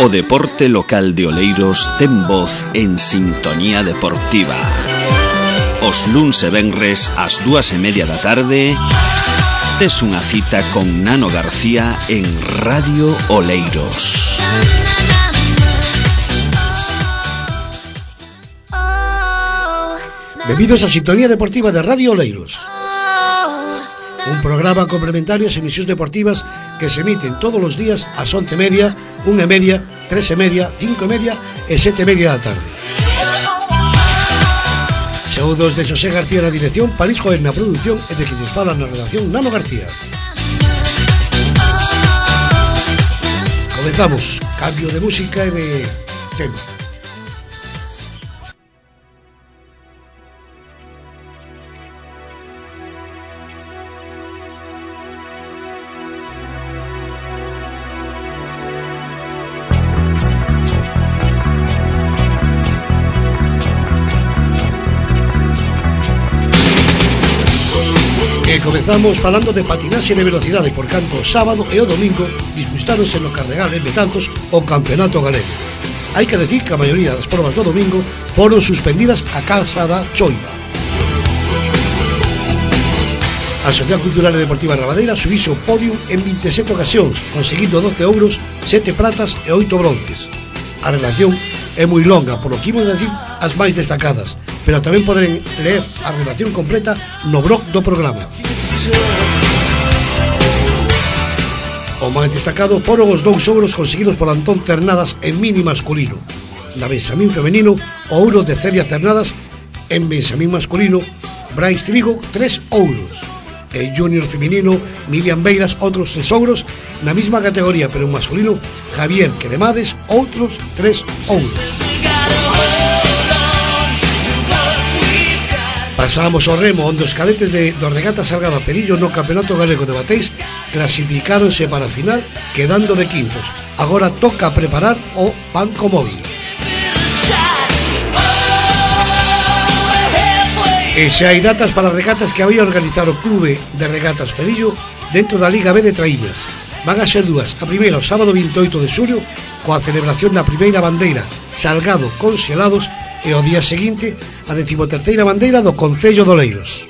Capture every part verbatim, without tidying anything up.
O deporte local de Oleiros ten voz en Sintonía Deportiva. Os luns e venres ás dúas e media da tarde tes unha cita con Nano García en Radio Oleiros. Benvidos a Sintonía Deportiva de Radio Oleiros, un programa complementario ás emisións deportivas que se emiten todos os días ás once e media, unha e media, tres e media, cinco e media e sete e media da tarde. Saúdos de José García na dirección, París Joel na produción e de que lles fala na redacción Nano García. Comenzamos, cambio de música e de tema. Comezamos falando de patinaxe de velocidade, por canto o sábado e o domingo disputáronse no Carregal en Betanzos o Campeonato Galego. Hai que decir que a maioría das probas do domingo foron suspendidas a causa da choiva. A Sociedade Cultural e Deportiva Rabadeira subixe o podio en vinte e sete ocasións, conseguindo doce ouros, sete pratas e oito bronces. A relación é moi longa, por lo que imos decir as máis destacadas, pero tamén poden ler a relación completa no blog do programa. O máis destacado foron os dous ouros conseguidos por Antón Cernadas en mini masculino. Na benxamín femenino, o ouro de Celia Cernadas. En benxamín masculino, Brais Trigo, tres ouros. En junior femenino, Miriam Beiras, outros tres ouros. Na mesma categoría, pero en masculino, Javier Queremades, outros tres ouros. Pasamos ao remo, onde os cadetes de, do Regata Salgado a Perillo no Campeonato Galego de Bateis clasificáronse para a final, quedando de quintos. Agora toca preparar o banco móvil. E se hai datas para regatas que había organizar o Clube de Regatas Perillo dentro da Liga B de Traíñas. Van a ser dúas. A primeira, o sábado vinte e oito de xullo, coa celebración da primeira bandeira Salgado con Xelados, e o día seguinte a decimoterceira bandeira do Concello de Oleiros.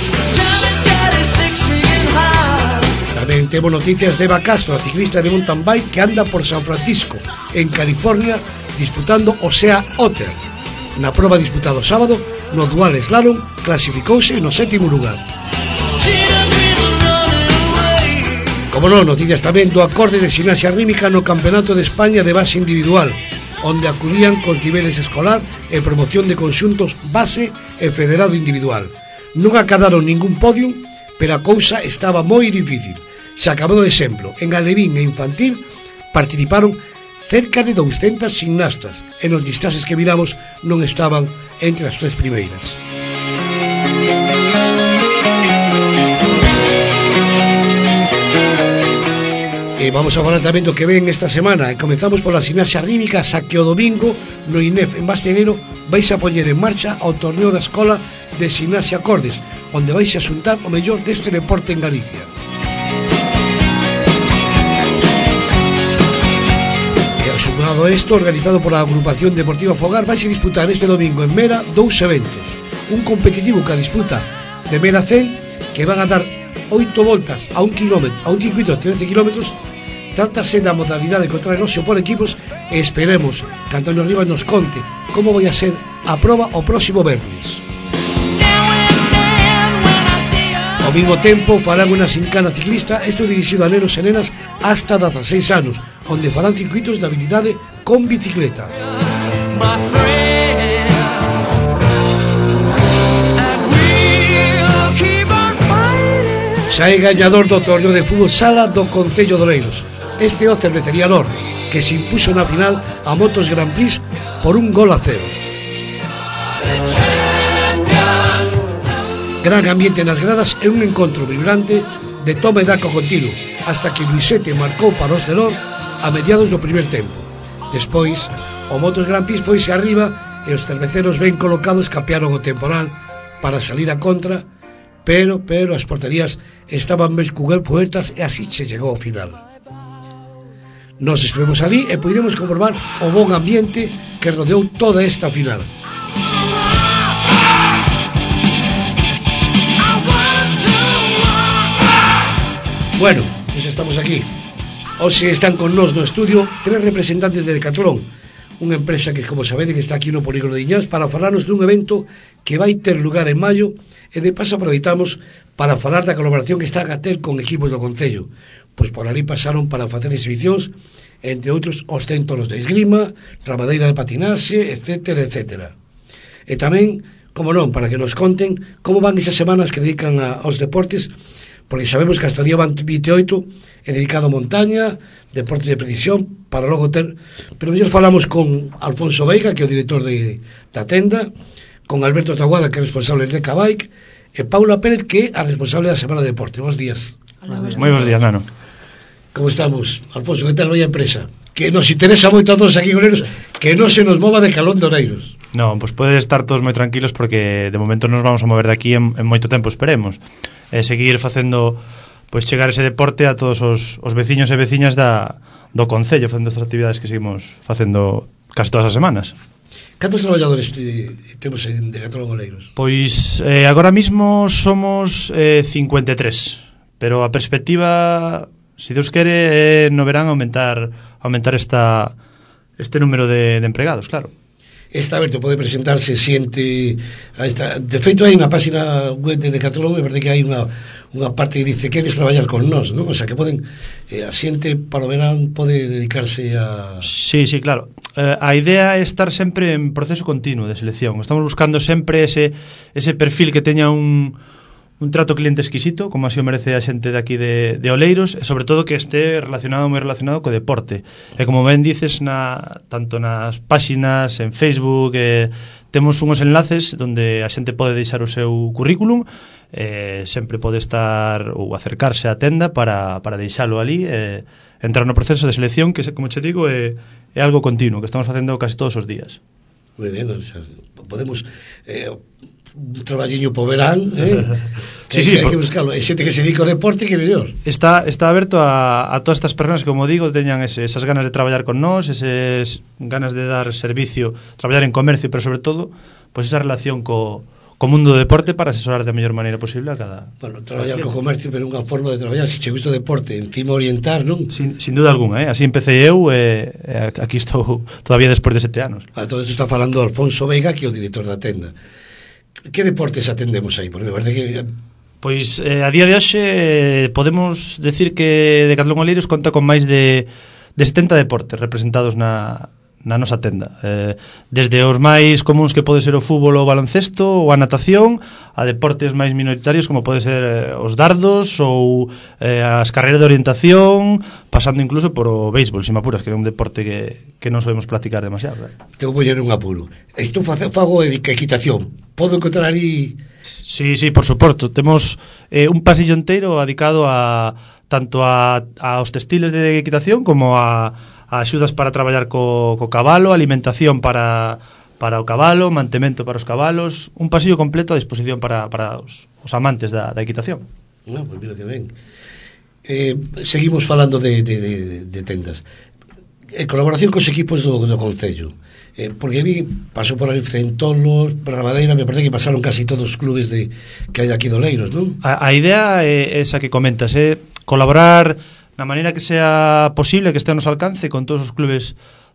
Tamén temos noticias de Eva Castro, a ciclista de mountain bike que anda por San Francisco, en California, disputando o Sea Otter. Na proba disputada o sábado, no dual slalom, clasificouse no sétimo lugar. Como non, noticias tamén do acorde de gimnasia rítmica no Campeonato de España de base individual, onde acudían cos niveles escolar e promoción de conxuntos base e federado individual. Non acadaron ningún podium, pero a cousa estaba moi difícil. Se acabou de exemplo, en alevín e infantil participaron cerca de douscentas gimnastas, e nos listaxes que miramos non estaban entre as tres primeiras. E vamos a falar tamén do que ven esta semana. E comenzamos pola gimnasia rítmica, xa que o domingo no I N E F en Bastegueiro vais a poñer en marcha ao torneo da Escola de Gimnasia Cordes, onde vais a xuntar o mellor deste deporte en Galicia. E ao sumado a isto, organizado pola Agrupación Deportiva Fogar, vais a disputar este domingo en Mera dous eventos. Un competitivo que a disputa de Mera cen, que van a dar oito voltas a un kilómetro, a un circuito de trece kilómetros. Trátase da modalidade contrarreloj por equipos e esperemos que Antonio Rivas nos conte como vai a ser a proba o próximo vernes. Ao mesmo tempo farán unha gincana ciclista, isto dirixido a nenos e nenas hasta dezaseis anos, onde farán circuitos de habilidade con bicicleta. Xa é gañador do torneo de fútbol sala do Concello de Oleiros. Este é o Cervecería Nor, que se impuxo na final a Motos Grand Prix por un gol a cero. Gran ambiente nas gradas e un encontro vibrante de toma e daco continuo, hasta que Luisete marcou para os de Nor a mediados do primer tempo. Despois, o Motos Grand Prix foise arriba e os cerveceros ben colocados capearon o temporal para salir a contra, pero, pero as porterías estaban ben puertas e así se chegou ao final. Nos estivemos ali e pudemos comprobar o bon ambiente que rodeou toda esta final. Bueno, pues estamos aquí. Hoxe están con nós no estudio tres representantes de Decathlon, unha empresa que, como sabedes, está aquí no Polígono de Iñás para falarnos dun evento que vai ter lugar en maio, e de paso aproveitamos para falar da colaboración que está a ter con equipos do Concello. Pois por ali pasaron para facer exhibicións, entre outros os centros de esgrima, rabadeira de patinaxe, etcétera, etcétera. E tamén, como non, para que nos conten como van esas semanas que dedican a, aos deportes, porque sabemos que hasta o día vinte e oito é dedicado a montaña, deportes de precisión, para logo ter... Pero mellor falamos con Alfonso Veiga, que é o director de, da tenda, con Alberto Taguada, que é responsable de Cabike, e Paula Pérez, que é a responsable da Semana de Deporte. Bos días. Hola, moi bons días, Nano. Como estamos? Alfonso, que tal vai a empresa? Que nos interesa moito a todos aquí en Oleiros, que non se nos mova de calón de Oleiros. Non, pois pues podes estar todos moi tranquilos, porque de momento nos vamos a mover de aquí en, en moito tempo, esperemos. E seguir facendo, pois pues, chegar ese deporte a todos os, os veciños e veciñas da, do Concello, facendo estas actividades que seguimos facendo casi todas as semanas. Cantos traballadores te, temos en Decathlon Oleiros? Pois eh, agora mismo somos eh, cincuenta e tres, pero a perspectiva, se Deus quere, eh, no verán aumentar aumentar esta este número de, de empregados, claro. Está aberto, pode presentarse xente a esta, de feito hai unha página web de Decathlon, é verdade que hai unha, unha parte que dice que queres traballar con nós, non? O sea, que poden eh, a xente para o verán pode dedicarse a... Sí, sí, claro. Eh, a idea é estar sempre en proceso continuo de selección. Estamos buscando sempre ese, ese perfil que teña un, un trato cliente exquisito, como así o merece a xente de aquí de, de Oleiros, e sobre todo que este relacionado, moi relacionado co deporte. E como ben dices, na, tanto nas páxinas, en Facebook, eh, temos unhos enlaces onde a xente pode deixar o seu currículum, eh, sempre pode estar ou acercarse á tenda para, para deixalo ali, eh, entrar no proceso de selección, que, como che digo, é, é algo continuo, que estamos facendo casi todos os días. Moi ben, o sea, podemos... Eh, un traballiño po verán, eh? Sí, sí, sí, hai por... que buscarlo. E xente que se dedica ao deporte, que mellor. Está, está aberto a, a todas estas persoas que, como digo, teñan ese, esas ganas de traballar con nós, esas ganas de dar servicio, traballar en comercio, pero sobre todo, pues esa relación co, co mundo do deporte para asesorar da mellor maneira posible a cada... Bueno, traballar co comercio, pero unha forma de traballar, se che gusta o deporte, encima orientar, non? Sin, sin duda alguna, eh? Así empecé eu, e eh, aquí estou todavía despois de sete anos. A todo isto está falando Alfonso Veiga, que é o director da tenda. Que deportes atendemos aí? Porque me parece que... Pois eh, a día de hoxe eh, podemos decir que Decathlon Oleiros conta con máis de, de setenta deportes representados na, na nosa tenda. Eh, desde os máis comuns que pode ser o fútbol ou o baloncesto ou a natación, a deportes máis minoritarios como pode ser eh, os dardos ou eh, as carreiras de orientación, pasando incluso por o béisbol, se me apuras, que é un deporte que, que non sabemos practicar demasiado. Eh? Te vou poñer un apuro. Estou fago equitación. Podo encontrar ali... Sí, sí, por suporto. Temos eh, un pasillo inteiro dedicado a tanto a, a os textiles de equitación como a, a axudas para traballar co, co cabalo, alimentación para, para o cabalo, mantemento para os cabalos, un pasillo completo a disposición para, para os, os amantes da, da equitación. No, pues mira que ben. Eh, seguimos falando de, de, de, de tendas. En colaboración cos equipos do, do Concello. Eh, porque vi, pasou por ali Centolos, Rabadeira, me parece que pasaron casi todos os clubes de, que hai aquí de Oleiros, non? A, a idea é esa que comentas, é colaborar na maneira que sea posible, que este a nos alcance con todos os clubes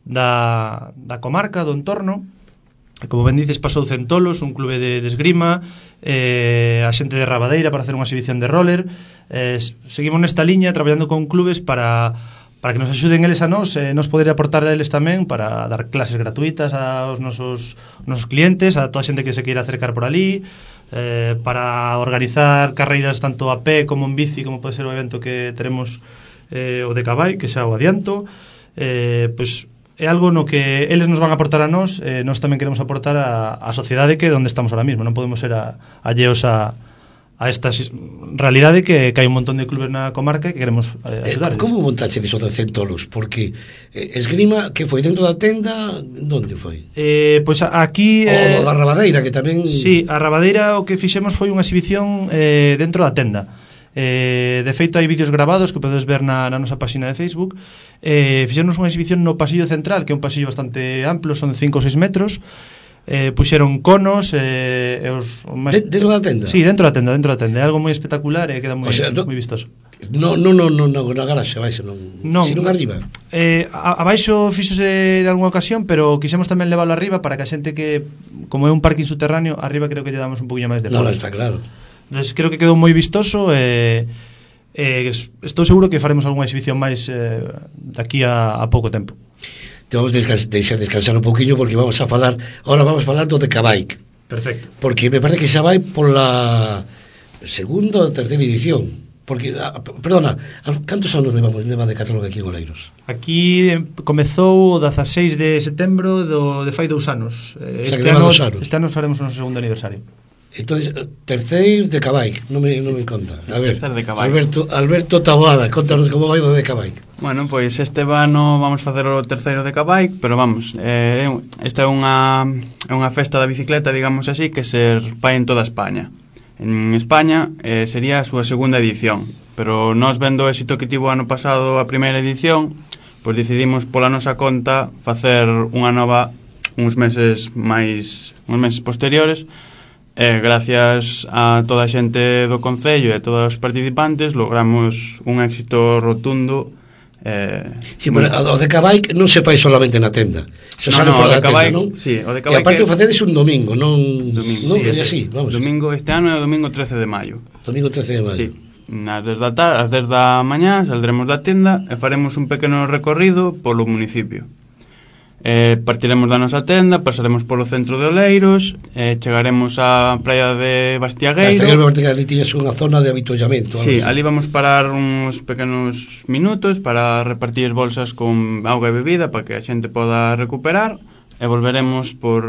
da, da comarca, do entorno. Como ben dices, pasou Centolos, un clube de, de esgrima, eh, a xente de Rabadeira para hacer unha exhibición de roller. Eh, seguimos nesta liña traballando con clubes para... para que nos axuden eles a nós, e nos poder aportar a eles tamén para dar clases gratuitas aos nosos, nosos clientes, a toda a xente que se queira acercar por ali, eh, para organizar carreiras tanto a pé como en bici, como pode ser o evento que teremos eh, o de Cabay, que xa o adianto. Eh, pois é algo no que eles nos van a aportar a nós, e eh, nós tamén queremos aportar a, a sociedade que é onde estamos ahora mismo. Non podemos ser a, alleos a a esta realidade que, que hai un montón de clubes na comarca que queremos eh, axudar. Eh, como montaxe diso de Centolos? Porque eh, esgrima, que foi dentro da tenda, onde foi? Eh, pois aquí... Eh, o da Rabadeira, que tamén... Sí, a Rabadeira o que fixemos foi unha exhibición eh, dentro da tenda. Eh, de feito, hai vídeos grabados que podes ver na, na nosa página de Facebook. Eh, fixernos unha exhibición no pasillo central, que é un pasillo bastante amplo, son de cinco ou seis metros. Eh, puxeron conos eh, e os, os máis... Dentro da tenda? Sí, dentro da tenda, dentro da tenda. É algo moi espectacular e queda moi, o sea, no, moi vistoso. No, no, no, no, no, na garaxe, vai, senón, non, senón arriba. Eh, a, abaixo fíxose en algunha ocasión, pero quixemos tamén leválo arriba para que a xente que, como é un parking subterráneo, arriba creo que lle damos un poquinho máis de forza. No, está claro. Entonces, creo que quedou moi vistoso e eh, eh, estou seguro que faremos algunha exhibición máis eh, daqui a, a pouco tempo. Te vamos a descans deixar descansar un poquinho porque vamos a falar, ahora vamos a falar do Decabike. Perfecto. Porque me parece que xa vai por la segunda ou terceira edición. Porque, ah, perdona, cantos anos levamos leva de Catalón aquí en Oleiros? Aquí eh, comezou o dezaseis de setembro do, de fai dous anos. Eh, o sea, este, ano, dos anos. este ano faremos o noso segundo aniversario. Entonces, terceiro de Decabike, non me, non me conta. A ver, Decabike. Alberto, Alberto Taboada, contanos como vai do Decabike. Bueno, pois este ano vamos facer o terceiro Decabike, pero vamos, eh, esta é unha, é unha festa da bicicleta, digamos así, que se fai en toda España. En España eh, sería a súa segunda edición, pero nós vendo o éxito que tivo ano pasado a primeira edición, pois decidimos pola nosa conta facer unha nova uns meses máis uns meses posteriores. E gracias a toda a xente do concello e a todos os participantes logramos un éxito rotundo. Eh, sí, pero o Decabike non se fai solamente na tenda, se no, sale no, fora da Decabike, tenda, non? Sí, o e aparte o facedes un domingo, non, domingo, non sí, é así, así, vamos. Domingo este ano é o domingo trece de maio. Domingo trece de maio. Sí, ás dez da tarde, ás dez da mañá saldremos da tenda e faremos un pequeno recorrido polo municipio. Eh, partiremos da nosa tenda, pasaremos polo centro de Oleiros, eh, chegaremos á praia de Bastiagueiro. Bastiagueiro, ali tiñes unha zona de avituallamiento. Sí, ali vamos parar uns pequenos minutos para repartir bolsas con auga e bebida para que a xente poda recuperar e volveremos por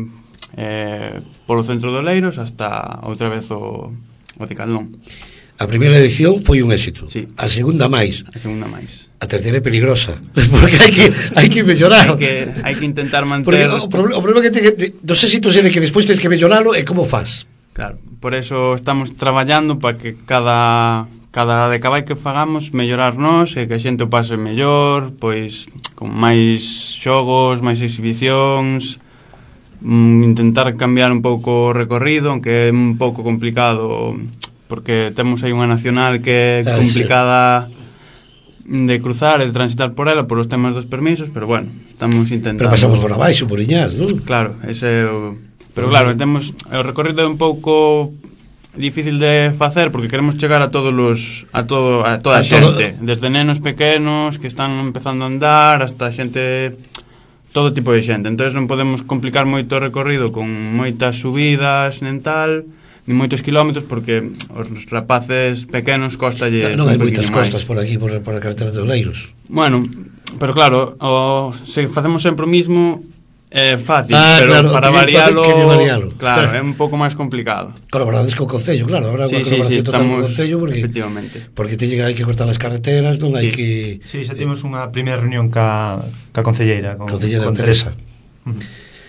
eh, polo centro de Oleiros hasta outra vez o, o Decathlon. A primeira edición foi un éxito. Sí. A segunda máis. A segunda máis. A terceira é peligrosa, porque hai que hai que mellorar. Hai que hai que intentar manter. Porque o, problema, o problema que, te, que dos éxitos é de que despois tens que melloralo e como faz. Claro, por eso estamos traballando para que cada cada Decabike que fagamos mellorarnos e que a xente o pase mellor, pois con máis xogos, máis exhibicións, mm, intentar cambiar un pouco o recorrido, aunque é un pouco complicado porque temos aí unha nacional que é complicada de cruzar e de transitar por ela por os temas dos permisos, pero bueno, estamos intentando. Pero pasamos por abaixo, por Iñás, non? Claro, ese é o... Pero claro, temos o recorrido é un pouco difícil de facer porque queremos chegar a todos os a todo a toda a, a xente, todo... desde nenos pequenos que están empezando a andar hasta xente, todo tipo de xente. Entonces non podemos complicar moito o recorrido con moitas subidas nen tal, nin moitos kilómetros porque os rapaces pequenos costalle non hai moitas costas por aquí por, por a carretera de Oleiros. Bueno, pero claro, o, se facemos sempre o mismo é fácil, ah, pero claro, para varialo, varialo claro, é un pouco máis complicado. Colaborades co Concello, claro, habrá sí, unha sí, colaboración sí, total estamos, co Concello porque, efectivamente. Porque te llega, hai que cortar as carreteras, non hai sí. que... Sí, xa tivemos unha primeira reunión ca, ca Concelleira con, Concelleira con Teresa. Teresa. Uh-huh.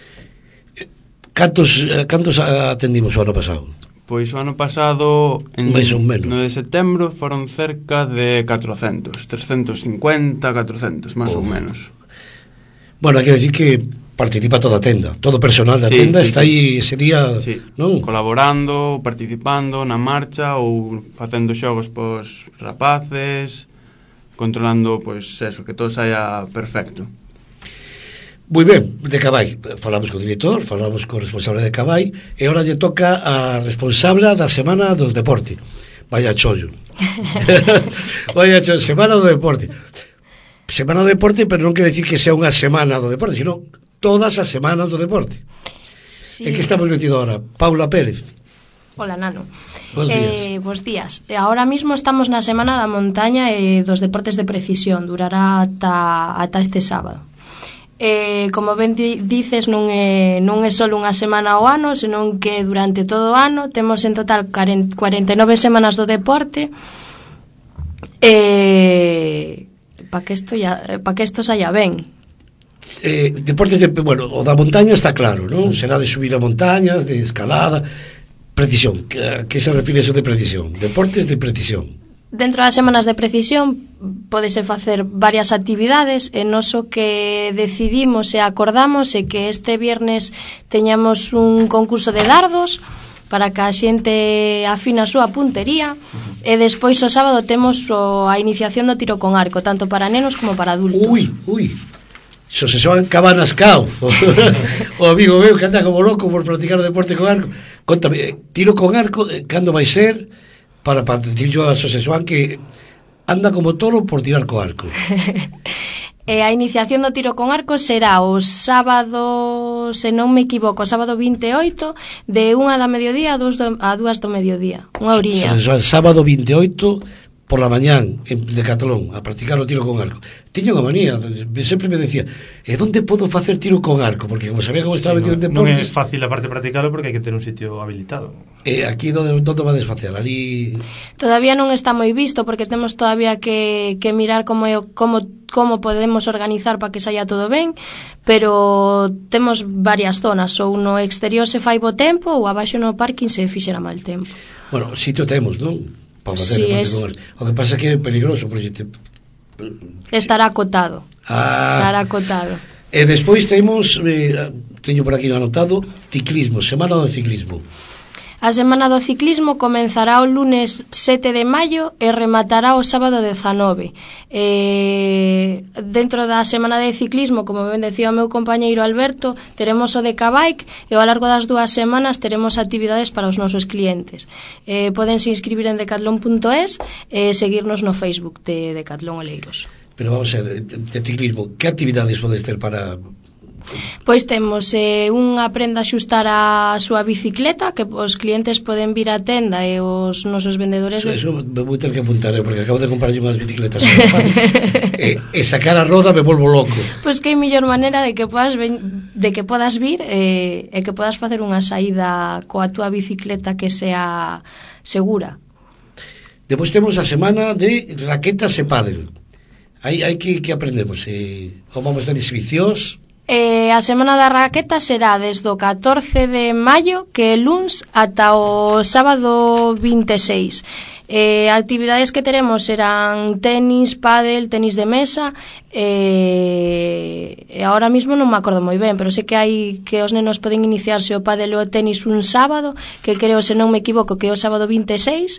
Cantos, cantos atendimos o ano pasado? Pois o ano pasado en máis ou menos no de setembro foron cerca de catrocentos, trescentos cincuenta, catrocentos, máis oh. ou menos. Bueno, hai que decir que participa toda a tenda, todo o personal da sí, tenda sí, está sí. aí ese día, sí. non? Colaborando, participando na marcha ou facendo xogos pos rapaces, controlando, pois, eso, que todo saia perfecto. Moi ben, de Cabai, falamos co director, falamos co responsable de Cabai, e agora lle toca a responsable da semana do deporte. Vaya chollo. Vaya chollo, semana do deporte. Semana do deporte, pero non quere decir que sea unha semana do deporte, sino todas as semanas do deporte. Sí. En que estamos metidos agora? Paula Pérez. Hola, Nano. Bos días. Eh, bos días. Ahora mismo estamos na semana da montaña e dos deportes de precisión. Durará ata, ata este sábado. Eh, como ben di, dices, non é, non é só unha semana ao ano, senón que durante todo o ano temos en total cuarenta e nove semanas do deporte. Eh, para que isto ya, para que isto saia ben. Eh, deportes de, bueno, o da montaña está claro, non? Será de subir a montañas, de escalada. Precisión, que, que se refire eso de precisión? Deportes de precisión. Dentro das semanas de precisión podese facer varias actividades e noso que decidimos e acordamos é que este viernes teñamos un concurso de dardos para que a xente afina a súa puntería e despois o sábado temos o, a iniciación do tiro con arco tanto para nenos como para adultos. Ui, ui, xo se xoan cabanas cao o, o amigo meu que anda como loco por practicar o deporte con arco. Contame, tiro con arco, cando vai ser? Para, para decir yo a Xosé Xoán que anda como toro por tirar co arco. E a iniciación do tiro con arco será o sábado, se non me equivoco, o sábado vinte e oito, de unha da mediodía a dúas do, a dúas do mediodía, unha oriña. Xosé Xoán, sábado vinte e oito por la mañán en Decatlón a practicar o tiro con arco. Tiño unha manía, sempre me decía, e onde podo facer tiro con arco? Porque como sabía como estaba sí, metido en deportes, non deportes, é fácil a parte practicarlo porque hai que ter un sitio habilitado. E eh, aquí non non va a desfacer, ali todavía non está moi visto porque temos todavía que, que mirar como, como, como podemos organizar para que saia todo ben, pero temos varias zonas, ou no exterior se fai bo tempo ou abaixo no parking se fixera mal tempo. Bueno, sitio temos, non? Para facer sí, es... es... O que pasa é que é peligroso porque te... estará acotado. Ah, estará acotado. E despois temos eh, teño por aquí anotado ciclismo, semana do ciclismo. A semana do ciclismo comenzará o lunes sete de maio e rematará o sábado dezanove. E dentro da semana de ciclismo, como ben decía o meu compañeiro Alberto, teremos o de K-Bike e ao largo das dúas semanas teremos actividades para os nosos clientes. E podense inscribir en decathlon punto es e seguirnos no Facebook de Decathlon Oleiros. Pero vamos a ver, de ciclismo, que actividades podes ter para... Pois temos eh, unha prenda a xustar a súa bicicleta que os clientes poden vir á tenda e os nosos vendedores Eso, eso me vou ter que apuntar, eh, porque acabo de comprar unhas bicicletas e, e sacar a roda me volvo loco. Pois que hai mellor maneira de que podas ven, de que podas vir e, e que podas facer unha saída coa túa bicicleta que sea segura. Depois temos a semana de raquetas e pádel. Aí hai que, que aprendemos eh, ou vamos dar exhibicións. Eh, a semana da raqueta será desde o catorce de maio, que é luns, ata o sábado vinte e seis. Eh, actividades que teremos serán tenis, pádel, tenis de mesa e, e ahora mismo non me acordo moi ben, pero sei que hai que os nenos poden iniciarse o pádel e o tenis un sábado, que creo, se non me equivoco, que é o sábado vinte e seis.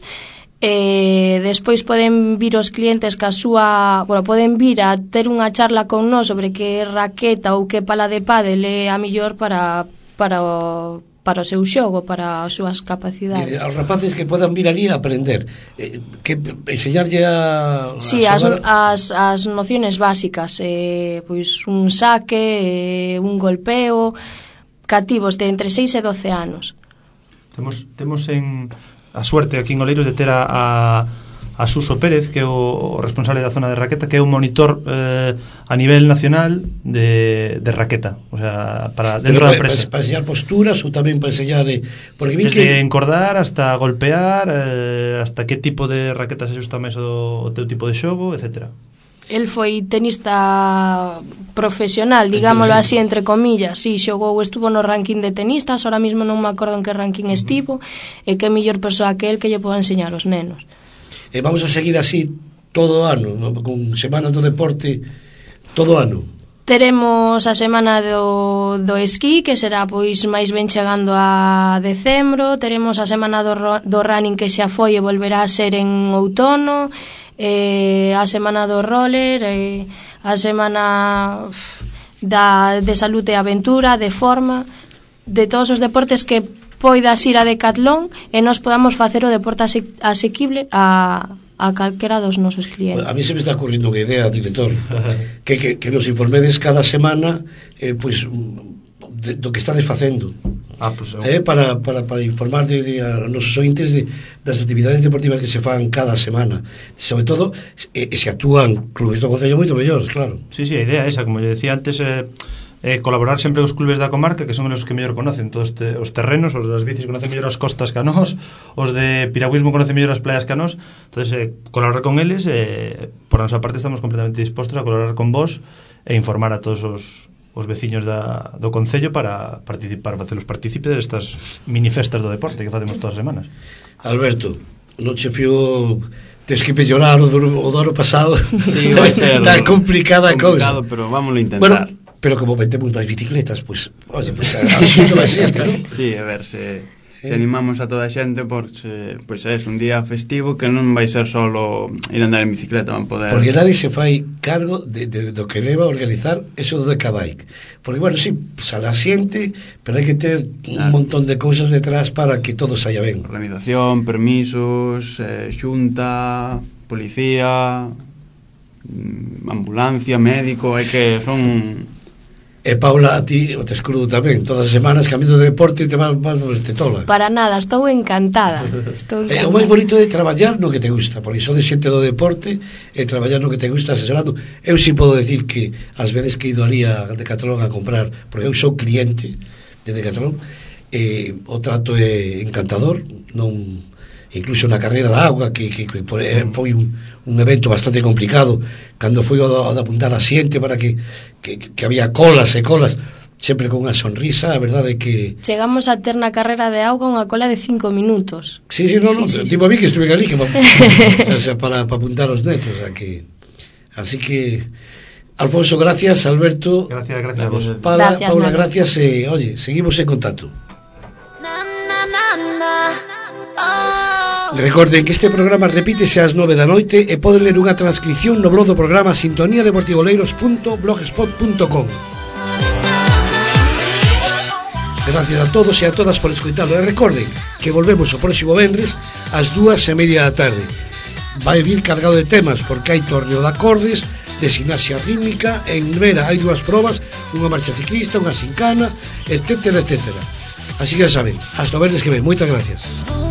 E despois poden vir os clientes que a súa, bueno, poden vir a ter unha charla con nós sobre que raqueta ou que pala de pádel é a mellor para para o para o seu xogo, para as súas capacidades. E aos rapaces que podan vir ali a aprender, eh, que enseñarlle a, a sí, as, as, as nociones básicas, eh, pois un saque, eh, un golpeo, cativos de entre seis e doce anos. Temos temos en a suerte aquí en Oleiros de ter a, a, a Suso Pérez, que é o, o responsable da zona de raqueta, que é un monitor eh, a nivel nacional de, de raqueta, o sea, para dentro pero da empresa. Para, para enseñar posturas ou tamén para enseñar eh, porque vi desde que... encordar hasta golpear, eh, hasta que tipo de raqueta se xusta máis o, o teu tipo de xogo, etcétera. El foi tenista profesional, digámoslo así, entre comillas. Si, sí, xogou, estuvo no ranking de tenistas, ahora mismo non me acordo en que ranking estivo, e que mellor persoa que el que lle poda enseñar aos nenos. E vamos a seguir así todo o ano, ¿no? Con semanas do deporte todo o ano. Teremos a semana do, do esquí, que será pois máis ben chegando a decembro. Teremos a semana do, do running, que xa foi e volverá a ser en outono. Eh, a semana do roller, eh, a semana da, de saúde e aventura, de forma, de todos os deportes que poidas ir a Decathlon e nos podamos facer o deporte ase, asequible a, a calquera dos nosos clientes. A mí se me está ocurrindo unha idea, director, que, que, que nos informedes cada semana eh, pues, de, do que estades facendo. Ah, pues, eh, para, para, para informar de, de a nosos ointes de, das actividades deportivas que se fan cada semana, sobre todo eh, se actúan clubes do concello moito mellores, claro. Sí, sí, a idea esa, como yo decía antes, eh, eh, colaborar sempre cos clubes da comarca, que son os que mellor conocen todos te, os terrenos, os das bicis conocen mellor as costas que a nós, os de piragüismo conocen mellor as playas que a nós. Entonces, eh, colaborar con eles, eh, por a nosa parte estamos completamente dispostos a colaborar con vos e informar a todos os os veciños da, do Concello para participar, para facelos partícipes destas mini festas do deporte que facemos todas as semanas. Alberto, non che fío, tes que mellorar o do, o do ano pasado. Sí, vai ser tan complicada a cousa. Complicado, pero vámoslo a intentar. Bueno, pero como vendemos máis bicicletas, pues, oye, pues a xunto vai xente, non? Sí, a ver, se, se animamos a toda a xente, porque pois é un día festivo que non vai ser solo ir a andar en bicicleta, van poder... Porque nadie se fai cargo de, de, do que leva a organizar eso do Decabike. Porque, bueno, sí, sale a xente, pero hai que ter un claro. montón de cousas detrás para que todo saia ben. Organización, permisos, eh, xunta, policía, ambulancia, médico, hai que son... E Paula, a ti o te escrudo tamén. Todas as semanas cambiando de deporte te vas, vas te tola. Para nada, estou encantada. Estou É encantada. o máis bonito de traballar no que te gusta, porque só de xente do deporte e traballar no que te gusta asesorando. Eu si podo decir que ás veces que ido ali a Decathlon a comprar, porque eu sou cliente de Decathlon, e o trato é encantador, non incluso na carreira da agua que, que, que foi un, un evento bastante complicado cando foi o de apuntar a xente para que, que, que había colas e colas sempre con unha sonrisa, a verdade é que chegamos a ter na carreira de auga unha cola de cinco minutos. sí, sí, no, no, sí, sí, tipo a mí que estuve ali que o sea, para, para apuntar os netos, o sea, que así que Alfonso, gracias, Alberto, Gracias, gracias a vos. Paula, Gracias, Paula, Manu. gracias, e, oye, seguimos en contacto. Recorden que este programa repítese ás nove da noite e poden ler unha transcripción no blog do programa sintonía deportivoleiros punto blogspot punto com. Gracias a todos e a todas por escoitalo e recorden que volvemos o próximo venres ás dúas e media da tarde. Vai vir cargado de temas porque hai torneo de acordes, de gimnasia rítmica, en Vera hai dúas probas, unha marcha ciclista, unha sincana, etcétera, etcétera. Así que ya saben, hasta o venres que ven. Moitas gracias.